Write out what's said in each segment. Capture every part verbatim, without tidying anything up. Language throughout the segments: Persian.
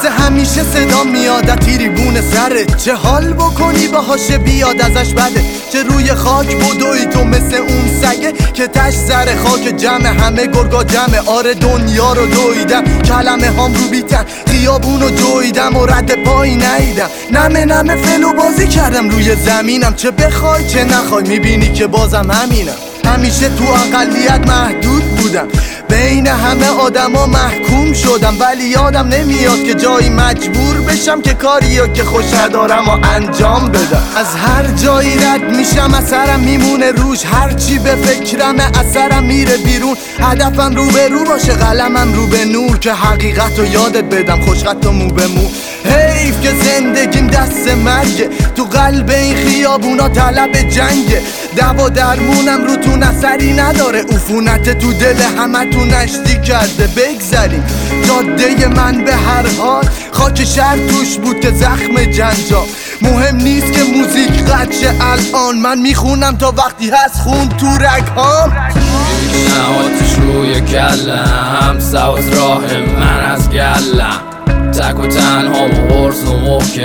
مثل همیشه صدا میاد تریبون سرت، چه حال بکنی باهاش بیاد ازش بده. چه روی خاک بدوی تو مثل اون سگه که تش سر خاک جمع، همه گرگا جمع. آره دنیا رو دویدم، کلمه هام رو بیتن، خیابون رو جویدم و رد پایی نیدم. نمه نمه فلو بازی کردم روی زمینم، چه بخوای چه نخوای میبینی که بازم همینم. همیشه تو اقلیت محدود بودم، بین همه آدما محکوم شدم، ولی یادم نمیاد که جایی مجبور بشم که کاریو که خوش ندارم و انجام بدم. از هر جایی رد میشم اثرم میمونه روش، هرچی به فکرم اثرم میره بیرون. هدفم رو به رو باشه، قلمم رو به نور، که حقیقت رو یادت بدم خوشخط و مو به مو. حیف که زندگیم دست مرگه، تو قلب این خیابونا طلب جنگه. دوا درمونم رو تو نظری نداره، عفونت تو دل همه تو نشتی کرده. بگذریم جاده من به هر حال خاک شهر توش بود که زخم جنجا. مهم نیست که موزیک قدشه الان، من میخونم تا وقتی هست خون تو رگهام. میبینم آتیش روی کلم، سواز راه من از گلم، تک و تنها و قرص و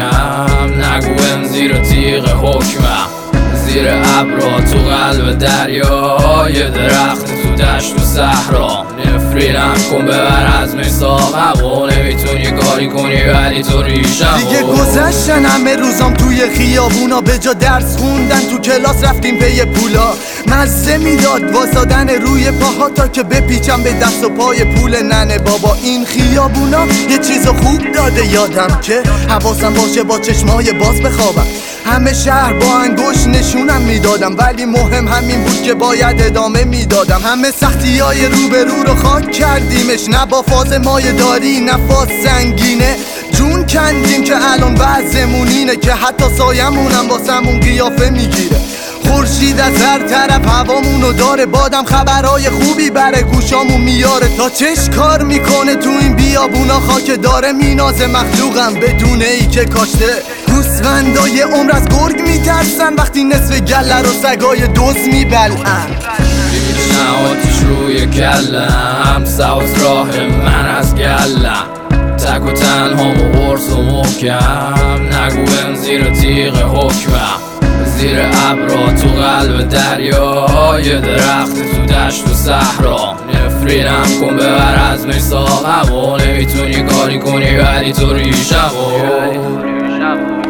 محکم. نگویم زیر تیغ حکمم، زیر ابرا تو قلب دریا، یه درخت تو دشت و صحرا. نفرینم کن ببر از میثاقم و نمیتونی کاری کنی ولی تو ریشم. دیگه گذشتن همه روزام توی خیابونا، به جا درس خوندن تو کلاس رفتیم پی پولا. مزه میداد واسادن روی پاها تا که بپیچم به دست و پای پول ننه بابا. این خیابونا یه چیز خوب داده یادم که حواسم باشه با چشمای باز بخوابم. همه شهر با انگوش نشونم میدادم، ولی مهم همین بود که باید ادامه میدادم. همه سختی های روبرو رو خاک کردیمش، نه با فاز مایه داری نه فاز سنگینه. جون کندیم که الان وضعمون اینه که حتی سایمونم واسمون قیافه میگیره. خورشید از هر طرف هوامونو داره، بادم خبرهای خوبی بره گوشامون میاره. تا چش کار میکنه تو این بیابونا خاک داره، مینازه مخلوقم بدون ای که کاشته. گوسفندای عمر از گرگ میترسن وقتی نصف گله رو سگای دوز میبلن. میبینم آتیش روی کلم، سواز راه من از گلم، تک و تنها و قرص و محکم. نگویم زیر تیغ حکمم، زیر ابرا تو قلب دریا، یه درخت تو دشت و صحرا. نفرینم کن ببر از میثاقم و نمیتونی کاری کنی ولی تو ریشم.